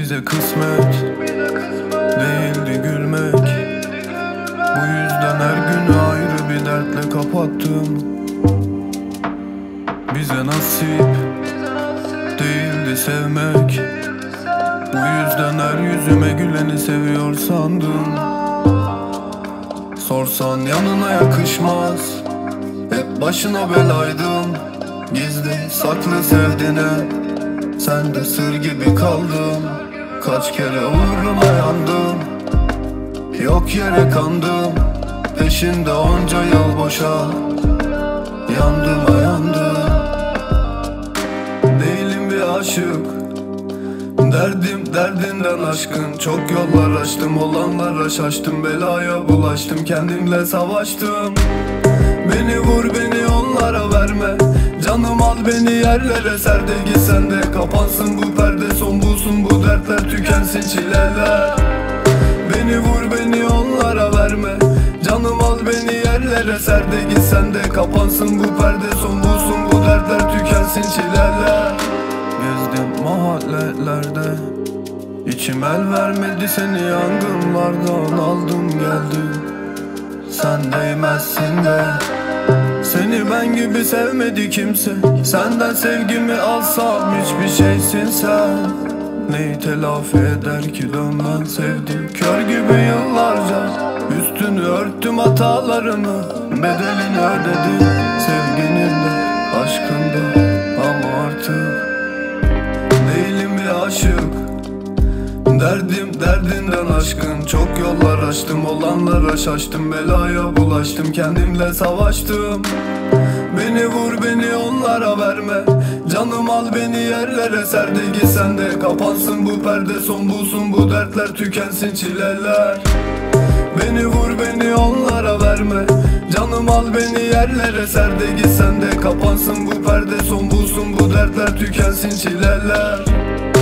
Bize kısmet değildi gülmek. Bu yüzden her günü ayrı bir dertle kapattım. Bize nasip değildi sevmek. Bu yüzden her yüzüme güleni seviyor sandım. Sorsan yanına yakışmaz, hep başına belaydın. Gizli saklı sevdiğine sen de sır gibi kaldın. Kaç kere uğruna yandım, yok yere kandım. Peşinde onca yıl boşa yandım yandım. Değilim bir aşık, derdim derdinden aşkın. Çok yollar açtım, olanlara şaştım. Belaya bulaştım, kendimle savaştım. Beni vur beni onlara verme, canım al beni yerlere ser de git sen de. Kapansın bu perde, son bulsun bu dertler, tükensin çileler. Beni vur beni onlara verme, canım al beni yerlere ser de git sen de. Kapansın bu perde, son bulsun bu dertler, tükensin çileler. Gezdim mahallelerde, içim el vermedi, seni yangınlardan aldım geldim. Sen değmezsin de, seni ben gibi sevmedi kimse. Senden sevgimi alsam hiçbir şeysin sen. Neyi telafi eder ki dönmen sevdim. Kör gibi yıllarca üstünü örttüm hatalarını. Bedelini ödedim sevginin de aşkın da. Ama artık değilim bir aşık, derdim derdinden aşkın. Çok yollar açtım, olanlara şaştım. Belaya bulaştım, kendimle savaştım. Beni vur beni onlara verme, canım al beni yerlere ser de git sen de. Kapansın bu perde, son bulsun bu dertler, tükensin çileler. Beni vur beni onlara verme, canım al beni yerlere ser de git sen de. Kapansın bu perde, son bulsun bu dertler, tükensin çileler.